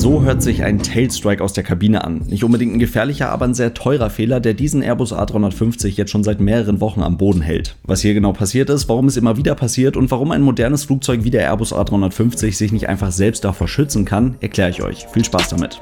So hört sich ein Tailstrike aus der Kabine an. Nicht unbedingt ein gefährlicher, aber ein sehr teurer Fehler, der diesen Airbus A350 jetzt schon seit mehreren Wochen am Boden hält. Was hier genau passiert ist, warum es immer wieder passiert und warum ein modernes Flugzeug wie der Airbus A350 sich nicht einfach selbst davor schützen kann, erkläre ich euch. Viel Spaß damit!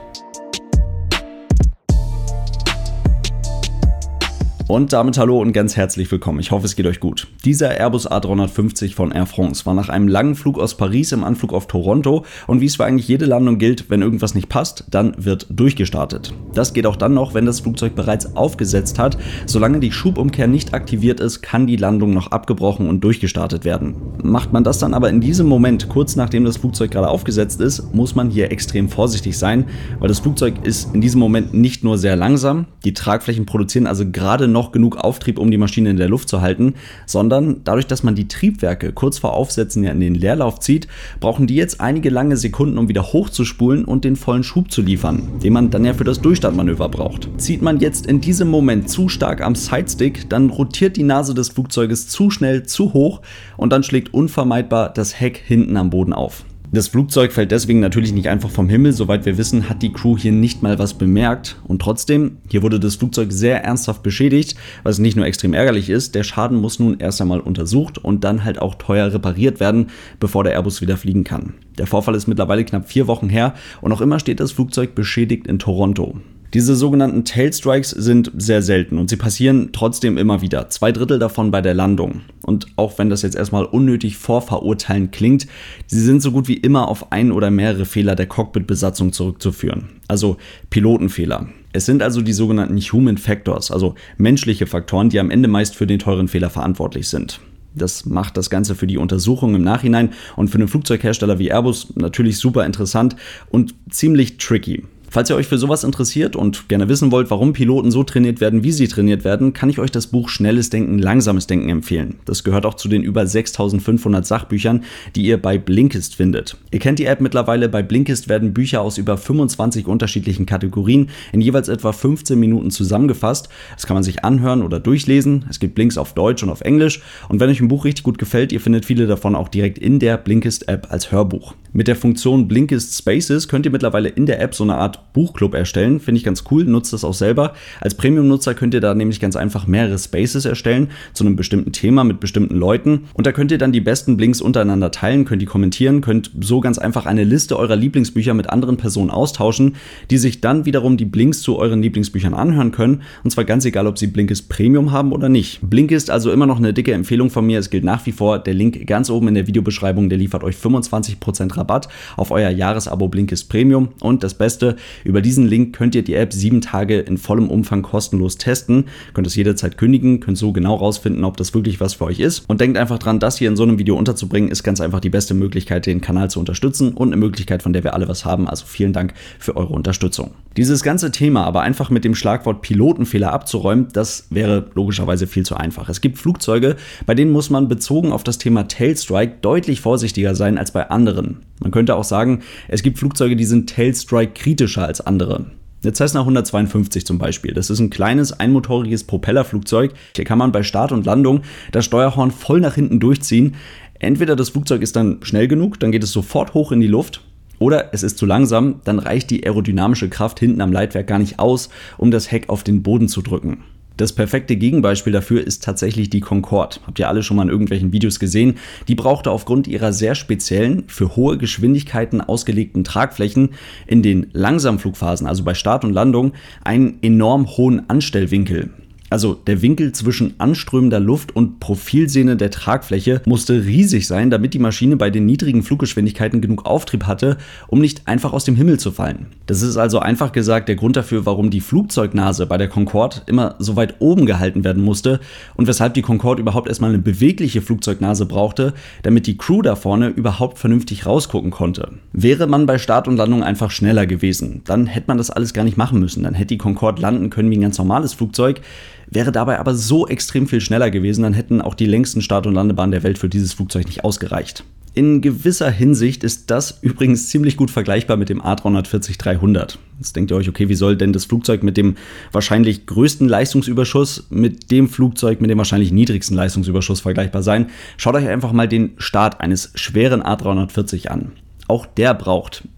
Und damit hallo und ganz herzlich willkommen. Ich hoffe, es geht euch gut. Dieser Airbus A350 von Air France war nach einem langen Flug aus Paris im Anflug auf Toronto und wie es für eigentlich jede Landung gilt, wenn irgendwas nicht passt, dann wird durchgestartet. Das geht auch dann noch, wenn das Flugzeug bereits aufgesetzt hat. Solange die Schubumkehr nicht aktiviert ist, kann die Landung noch abgebrochen und durchgestartet werden. Macht man das dann aber in diesem Moment, kurz nachdem das Flugzeug gerade aufgesetzt ist, muss man hier extrem vorsichtig sein, weil das Flugzeug ist in diesem Moment nicht nur sehr langsam, die Tragflächen produzieren also gerade noch genug Auftrieb, um die Maschine in der Luft zu halten, sondern dadurch, dass man die Triebwerke kurz vor Aufsetzen ja in den Leerlauf zieht, brauchen die jetzt einige lange Sekunden, um wieder hochzuspulen und den vollen Schub zu liefern, den man dann ja für das Durchstartmanöver braucht. Zieht man jetzt in diesem Moment zu stark am Sidestick, dann rotiert die Nase des Flugzeuges zu schnell, zu hoch und dann schlägt unvermeidbar das Heck hinten am Boden auf. Das Flugzeug fällt deswegen natürlich nicht einfach vom Himmel, soweit wir wissen, hat die Crew hier nicht mal was bemerkt und trotzdem, hier wurde das Flugzeug sehr ernsthaft beschädigt, was nicht nur extrem ärgerlich ist, der Schaden muss nun erst einmal untersucht und dann halt auch teuer repariert werden, bevor der Airbus wieder fliegen kann. Der Vorfall ist mittlerweile knapp 4 Wochen her und noch immer steht das Flugzeug beschädigt in Toronto. Diese sogenannten Tailstrikes sind sehr selten und sie passieren trotzdem immer wieder, 2/3 davon bei der Landung. Und auch wenn das jetzt erstmal unnötig vorverurteilend klingt, sie sind so gut wie immer auf ein oder mehrere Fehler der Cockpit-Besatzung zurückzuführen, also Pilotenfehler. Es sind also die sogenannten Human Factors, also menschliche Faktoren, die am Ende meist für den teuren Fehler verantwortlich sind. Das macht das Ganze für die Untersuchung im Nachhinein und für einen Flugzeughersteller wie Airbus natürlich super interessant und ziemlich tricky. Falls ihr euch für sowas interessiert und gerne wissen wollt, warum Piloten so trainiert werden, wie sie trainiert werden, kann ich euch das Buch Schnelles Denken, Langsames Denken empfehlen. Das gehört auch zu den über 6500 Sachbüchern, die ihr bei Blinkist findet. Ihr kennt die App mittlerweile, bei Blinkist werden Bücher aus über 25 unterschiedlichen Kategorien in jeweils etwa 15 Minuten zusammengefasst. Das kann man sich anhören oder durchlesen. Es gibt Links auf Deutsch und auf Englisch und wenn euch ein Buch richtig gut gefällt, ihr findet viele davon auch direkt in der Blinkist-App als Hörbuch. Mit der Funktion Blinkist Spaces könnt ihr mittlerweile in der App so eine Art Buchclub erstellen, finde ich ganz cool, nutzt das auch selber. Als Premium-Nutzer könnt ihr da nämlich ganz einfach mehrere Spaces erstellen zu einem bestimmten Thema mit bestimmten Leuten und da könnt ihr dann die besten Blinks untereinander teilen, könnt die kommentieren, könnt so ganz einfach eine Liste eurer Lieblingsbücher mit anderen Personen austauschen, die sich dann wiederum die Blinks zu euren Lieblingsbüchern anhören können und zwar ganz egal, ob sie Blinkist Premium haben oder nicht. Blinkist also immer noch eine dicke Empfehlung von mir, es gilt nach wie vor, der Link ganz oben in der Videobeschreibung, der liefert euch 25% Rabatt auf euer Jahresabo Blinkist Premium und das Beste, über diesen Link könnt ihr die App 7 Tage in vollem Umfang kostenlos testen, könnt es jederzeit kündigen, könnt so genau rausfinden, ob das wirklich was für euch ist und denkt einfach dran, das hier in so einem Video unterzubringen, ist ganz einfach die beste Möglichkeit, den Kanal zu unterstützen und eine Möglichkeit, von der wir alle was haben, also vielen Dank für eure Unterstützung. Dieses ganze Thema aber einfach mit dem Schlagwort Pilotenfehler abzuräumen, das wäre logischerweise viel zu einfach. Es gibt Flugzeuge, bei denen muss man bezogen auf das Thema Tailstrike deutlich vorsichtiger sein als bei anderen. Man könnte auch sagen, es gibt Flugzeuge, die sind Tailstrike-kritischer als andere. Der Cessna 152 zum Beispiel, das ist ein kleines, einmotoriges Propellerflugzeug. Hier kann man bei Start und Landung das Steuerhorn voll nach hinten durchziehen. Entweder das Flugzeug ist dann schnell genug, dann geht es sofort hoch in die Luft, oder es ist zu langsam, dann reicht die aerodynamische Kraft hinten am Leitwerk gar nicht aus, um das Heck auf den Boden zu drücken. Das perfekte Gegenbeispiel dafür ist tatsächlich die Concorde. Habt ihr alle schon mal in irgendwelchen Videos gesehen. Die brauchte aufgrund ihrer sehr speziellen, für hohe Geschwindigkeiten ausgelegten Tragflächen in den Langsamflugphasen, also bei Start und Landung, einen enorm hohen Anstellwinkel. Also der Winkel zwischen anströmender Luft und Profilsehne der Tragfläche musste riesig sein, damit die Maschine bei den niedrigen Fluggeschwindigkeiten genug Auftrieb hatte, um nicht einfach aus dem Himmel zu fallen. Das ist also einfach gesagt der Grund dafür, warum die Flugzeugnase bei der Concorde immer so weit oben gehalten werden musste und weshalb die Concorde überhaupt erstmal eine bewegliche Flugzeugnase brauchte, damit die Crew da vorne überhaupt vernünftig rausgucken konnte. Wäre man bei Start und Landung einfach schneller gewesen, dann hätte man das alles gar nicht machen müssen. Dann hätte die Concorde landen können wie ein ganz normales Flugzeug, wäre dabei aber so extrem viel schneller gewesen, dann hätten auch die längsten Start- und Landebahnen der Welt für dieses Flugzeug nicht ausgereicht. In gewisser Hinsicht ist das übrigens ziemlich gut vergleichbar mit dem A340-300. Jetzt denkt ihr euch, okay, wie soll denn das Flugzeug mit dem wahrscheinlich größten Leistungsüberschuss mit dem Flugzeug mit dem wahrscheinlich niedrigsten Leistungsüberschuss vergleichbar sein? Schaut euch einfach mal den Start eines schweren A340 an. Auch der braucht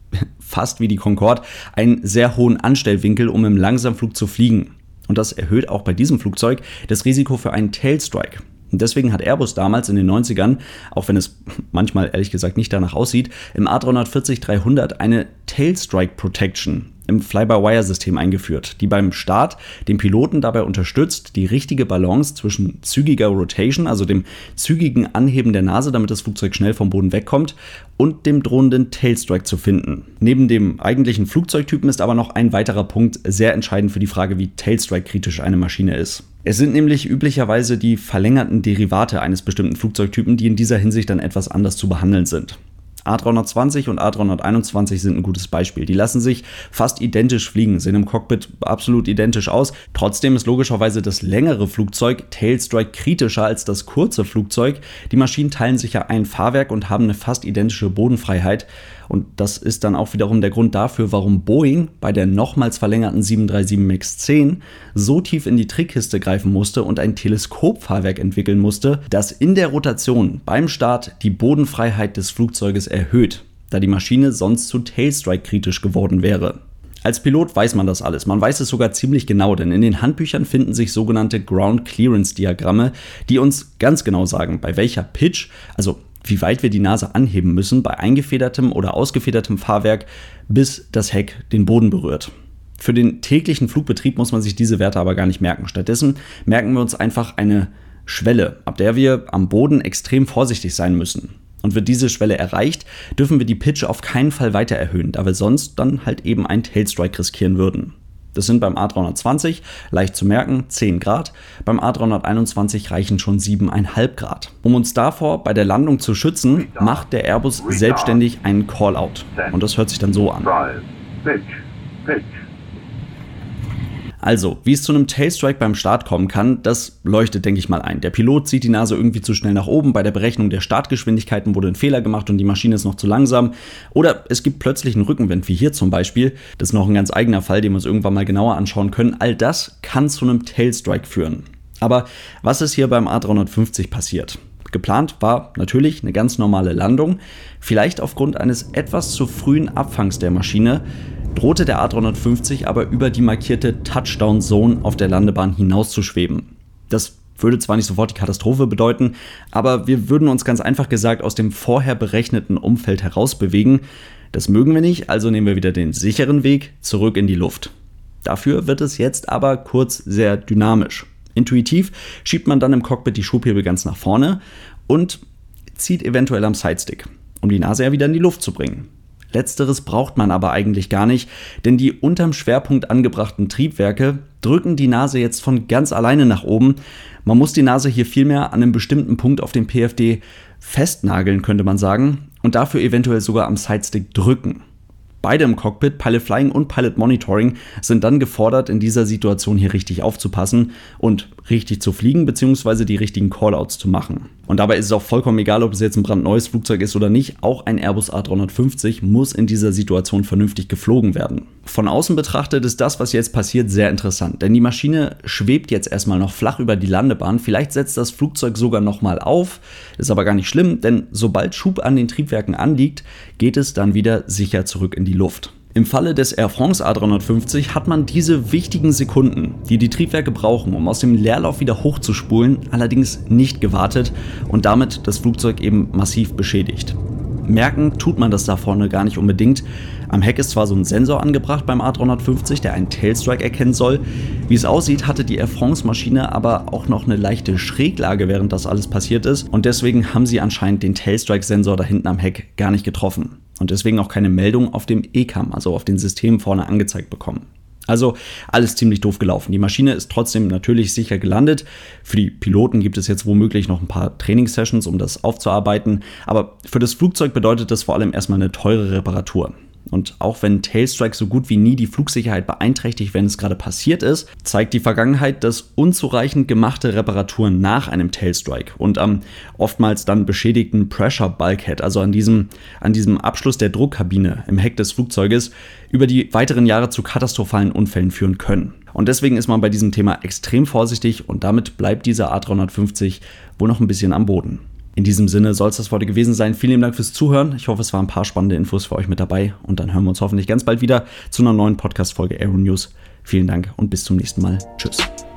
fast wie die Concorde, einen sehr hohen Anstellwinkel, um im Langsamflug zu fliegen. Und das erhöht auch bei diesem Flugzeug das Risiko für einen Tailstrike. Und deswegen hat Airbus damals in den 90ern, auch wenn es manchmal ehrlich gesagt nicht danach aussieht, im A340-300 eine Tailstrike Protection im Fly-by-Wire-System eingeführt, die beim Start den Piloten dabei unterstützt, die richtige Balance zwischen zügiger Rotation, also dem zügigen Anheben der Nase, damit das Flugzeug schnell vom Boden wegkommt, und dem drohenden Tailstrike zu finden. Neben dem eigentlichen Flugzeugtypen ist aber noch ein weiterer Punkt sehr entscheidend für die Frage, wie Tailstrike-kritisch eine Maschine ist. Es sind nämlich üblicherweise die verlängerten Derivate eines bestimmten Flugzeugtypen, die in dieser Hinsicht dann etwas anders zu behandeln sind. A320 und A321 sind ein gutes Beispiel. Die lassen sich fast identisch fliegen, sehen im Cockpit absolut identisch aus. Trotzdem ist logischerweise das längere Flugzeug Tailstrike kritischer als das kurze Flugzeug. Die Maschinen teilen sich ja ein Fahrwerk und haben eine fast identische Bodenfreiheit. Und das ist dann auch wiederum der Grund dafür, warum Boeing bei der nochmals verlängerten 737 MAX 10 so tief in die Trickkiste greifen musste und ein Teleskopfahrwerk entwickeln musste, das in der Rotation beim Start die Bodenfreiheit des Flugzeuges erhöht, da die Maschine sonst zu Tailstrike kritisch geworden wäre. Als Pilot weiß man das alles, man weiß es sogar ziemlich genau, denn in den Handbüchern finden sich sogenannte Ground Clearance Diagramme, die uns ganz genau sagen, bei welcher Pitch, also wie weit wir die Nase anheben müssen bei eingefedertem oder ausgefedertem Fahrwerk, bis das Heck den Boden berührt. Für den täglichen Flugbetrieb muss man sich diese Werte aber gar nicht merken. Stattdessen merken wir uns einfach eine Schwelle, ab der wir am Boden extrem vorsichtig sein müssen. Und wird diese Schwelle erreicht, dürfen wir die Pitch auf keinen Fall weiter erhöhen, da wir sonst dann halt eben einen Tailstrike riskieren würden. Das sind beim A320, leicht zu merken, 10 Grad, beim A321 reichen schon 7,5 Grad. Um uns davor bei der Landung zu schützen, macht der Airbus selbstständig einen Call-Out. Und das hört sich dann so an. Also, wie es zu einem Tailstrike beim Start kommen kann, das leuchtet, denke ich mal, ein. Der Pilot zieht die Nase irgendwie zu schnell nach oben, bei der Berechnung der Startgeschwindigkeiten wurde ein Fehler gemacht und die Maschine ist noch zu langsam. Oder es gibt plötzlich einen Rückenwind, wie hier zum Beispiel. Das ist noch ein ganz eigener Fall, den wir uns irgendwann mal genauer anschauen können. All das kann zu einem Tailstrike führen. Aber was ist hier beim A350 passiert? Geplant war natürlich eine ganz normale Landung. Vielleicht aufgrund eines etwas zu frühen Abfangs der Maschine drohte der A350 aber über die markierte Touchdown-Zone auf der Landebahn hinauszuschweben. Das würde zwar nicht sofort die Katastrophe bedeuten, aber wir würden uns ganz einfach gesagt aus dem vorher berechneten Umfeld herausbewegen. Das mögen wir nicht, also nehmen wir wieder den sicheren Weg zurück in die Luft. Dafür wird es jetzt aber kurz sehr dynamisch. Intuitiv schiebt man dann im Cockpit die Schubhebel ganz nach vorne und zieht eventuell am Sidestick, um die Nase ja wieder in die Luft zu bringen. Letzteres braucht man aber eigentlich gar nicht, denn die unterm Schwerpunkt angebrachten Triebwerke drücken die Nase jetzt von ganz alleine nach oben. Man muss die Nase hier vielmehr an einem bestimmten Punkt auf dem PFD festnageln, könnte man sagen, und dafür eventuell sogar am Sidestick drücken. Beide im Cockpit, Pilot Flying und Pilot Monitoring, sind dann gefordert, in dieser Situation hier richtig aufzupassen und richtig zu fliegen bzw. die richtigen Callouts zu machen. Und dabei ist es auch vollkommen egal, ob es jetzt ein brandneues Flugzeug ist oder nicht, auch ein Airbus A350 muss in dieser Situation vernünftig geflogen werden. Von außen betrachtet ist das, was jetzt passiert, sehr interessant, denn die Maschine schwebt jetzt erstmal noch flach über die Landebahn, vielleicht setzt das Flugzeug sogar nochmal auf, ist aber gar nicht schlimm, denn sobald Schub an den Triebwerken anliegt, geht es dann wieder sicher zurück in die Luft. Im Falle des Air France A350 hat man diese wichtigen Sekunden, die die Triebwerke brauchen, um aus dem Leerlauf wieder hochzuspulen, allerdings nicht gewartet und damit das Flugzeug eben massiv beschädigt. Merken tut man das da vorne gar nicht unbedingt. Am Heck ist zwar so ein Sensor angebracht beim A350, der einen Tailstrike erkennen soll. Wie es aussieht, hatte die Air France Maschine aber auch noch eine leichte Schräglage, während das alles passiert ist. Und deswegen haben sie anscheinend den Tailstrike-Sensor da hinten am Heck gar nicht getroffen. Und deswegen auch keine Meldung auf dem ECAM, also auf den Systemen vorne angezeigt bekommen. Also alles ziemlich doof gelaufen. Die Maschine ist trotzdem natürlich sicher gelandet. Für die Piloten gibt es jetzt womöglich noch ein paar Trainingssessions, um das aufzuarbeiten. Aber für das Flugzeug bedeutet das vor allem erstmal eine teure Reparatur. Und auch wenn Tailstrike so gut wie nie die Flugsicherheit beeinträchtigt, wenn es gerade passiert ist, zeigt die Vergangenheit, dass unzureichend gemachte Reparaturen nach einem Tailstrike und am oftmals dann beschädigten Pressure Bulkhead, also an diesem Abschluss der Druckkabine im Heck des Flugzeuges, über die weiteren Jahre zu katastrophalen Unfällen führen können. Und deswegen ist man bei diesem Thema extrem vorsichtig und damit bleibt dieser A350 wohl noch ein bisschen am Boden. In diesem Sinne soll es das heute gewesen sein. Vielen Dank fürs Zuhören. Ich hoffe, es waren ein paar spannende Infos für euch mit dabei. Und dann hören wir uns hoffentlich ganz bald wieder zu einer neuen Podcast-Folge Aero News. Vielen Dank und bis zum nächsten Mal. Tschüss.